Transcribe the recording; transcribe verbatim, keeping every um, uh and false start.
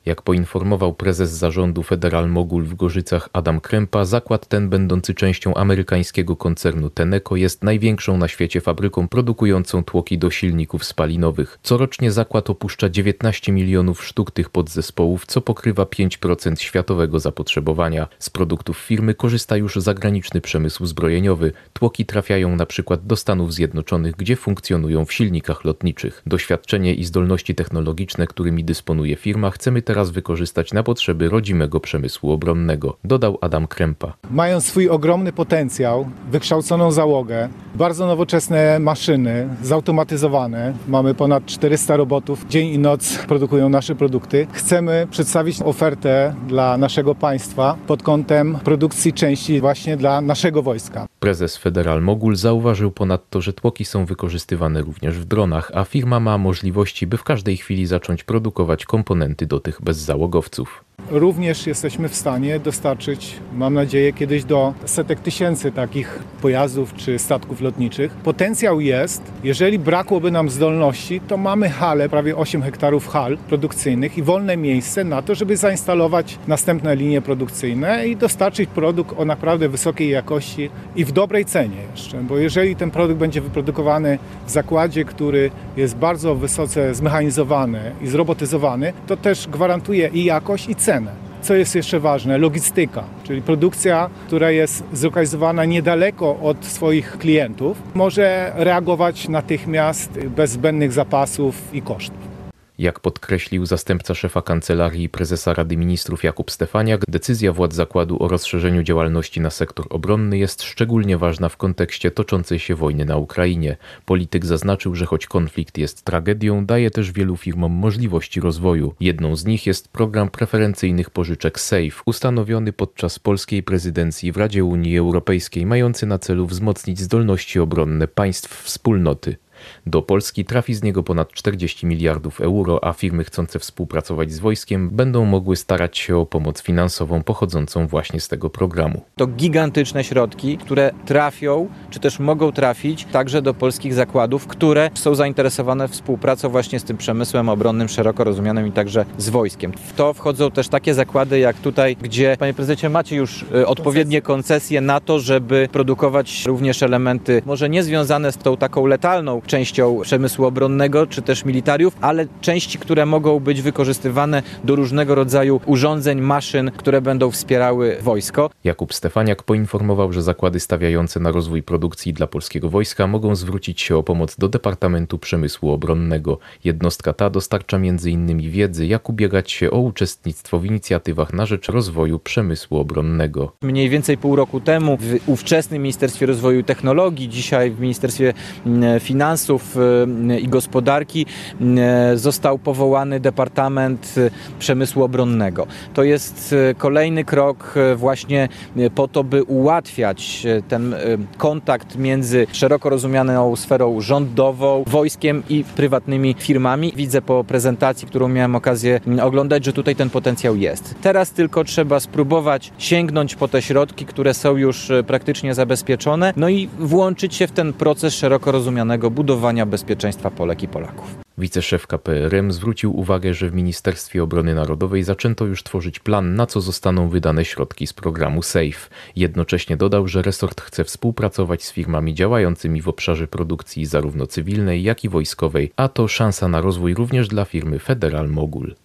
Jak poinformował prezes zarządu Federal Mogul w Gorzycach Adam Krępa, zakład ten, będący częścią amerykańskiego koncernu Tenneco, jest największą na świecie fabryką produkującą tłoki do silników spalinowych. Corocznie zakład opuszcza dziewiętnaście milionów sztuk tych podzespołów, co pokrywa pięć procent światowego zapotrzebowania. Z produktów firmy korzysta już zagraniczny przemysł zbrojeniowy. Tłoki trafiają na przykład do Stanów Zjednoczonych, gdzie funkcjonują w silnikach lotniczych. Doświadczenie i zdolności technologiczne, którymi dysponuje firma, chcemy teraz wykorzystać na potrzeby rodzimego przemysłu obronnego, dodał Adam Krępa. Mają swój ogromny potencjał, wykształconą załogę, bardzo nowoczesne maszyny, zautomatyzowane. Mamy ponad czterysta robotów, dzień i noc produkują nasze produkty. Chcemy przedstawić ofertę dla naszego państwa pod kątem produkcji części właśnie dla naszego wojska. Prezes Federal Mogul zauważył ponadto, że tłoki są wykorzystywane również w dronach, a firma ma możliwości, by w każdej chwili zacząć produkować komponenty do tych bezzałogowców. Również jesteśmy w stanie dostarczyć, mam nadzieję, kiedyś do setek tysięcy takich pojazdów czy statków lotniczych. Potencjał jest. Jeżeli brakłoby nam zdolności, to mamy halę, prawie osiem hektarów hal produkcyjnych i wolne miejsce na to, żeby zainstalować następne linie produkcyjne i dostarczyć produkt o naprawdę wysokiej jakości i w dobrej cenie jeszcze. Bo jeżeli ten produkt będzie wyprodukowany w zakładzie, który jest bardzo wysoce zmechanizowany i zrobotyzowany, to też gwarantuje i jakość, i cenę. Co jest jeszcze ważne? Logistyka, czyli produkcja, która jest zlokalizowana niedaleko od swoich klientów, może reagować natychmiast bez zbędnych zapasów i kosztów. Jak podkreślił zastępca szefa kancelarii i prezesa Rady Ministrów Jakub Stefaniak, decyzja władz zakładu o rozszerzeniu działalności na sektor obronny jest szczególnie ważna w kontekście toczącej się wojny na Ukrainie. Polityk zaznaczył, że choć konflikt jest tragedią, daje też wielu firmom możliwości rozwoju. Jedną z nich jest program preferencyjnych pożyczek SAFE, ustanowiony podczas polskiej prezydencji w Radzie Unii Europejskiej, mający na celu wzmocnić zdolności obronne państw wspólnoty. Do Polski trafi z niego ponad czterdzieści miliardów euro, a firmy chcące współpracować z wojskiem będą mogły starać się o pomoc finansową pochodzącą właśnie z tego programu. To gigantyczne środki, które trafią, czy też mogą trafić także do polskich zakładów, które są zainteresowane współpracą właśnie z tym przemysłem obronnym szeroko rozumianym i także z wojskiem. W to wchodzą też takie zakłady jak tutaj, gdzie, panie prezydencie, macie już odpowiednie koncesje na to, żeby produkować również elementy może nie związane z tą taką letalną częścią przemysłu obronnego czy też militariów, ale części, które mogą być wykorzystywane do różnego rodzaju urządzeń, maszyn, które będą wspierały wojsko. Jakub Stefaniak poinformował, że zakłady stawiające na rozwój produkcji dla polskiego wojska mogą zwrócić się o pomoc do Departamentu Przemysłu Obronnego. Jednostka ta dostarcza między innymi wiedzy, jak ubiegać się o uczestnictwo w inicjatywach na rzecz rozwoju przemysłu obronnego. Mniej więcej pół roku temu w ówczesnym Ministerstwie Rozwoju i Technologii, dzisiaj w Ministerstwie Finansów i Gospodarki został powołany Departament Przemysłu Obronnego. To jest kolejny krok właśnie po to, by ułatwiać ten kontakt między szeroko rozumianą sferą rządową, wojskiem i prywatnymi firmami. Widzę po prezentacji, którą miałem okazję oglądać, że tutaj ten potencjał jest. Teraz tylko trzeba spróbować sięgnąć po te środki, które są już praktycznie zabezpieczone, no i włączyć się w ten proces szeroko rozumianego budowania bezpieczeństwa Polek i Polaków. Wiceszef K P R M zwrócił uwagę, że w Ministerstwie Obrony Narodowej zaczęto już tworzyć plan, na co zostaną wydane środki z programu SAFE. Jednocześnie dodał, że resort chce współpracować z firmami działającymi w obszarze produkcji zarówno cywilnej, jak i wojskowej, a to szansa na rozwój również dla firmy Federal Mogul.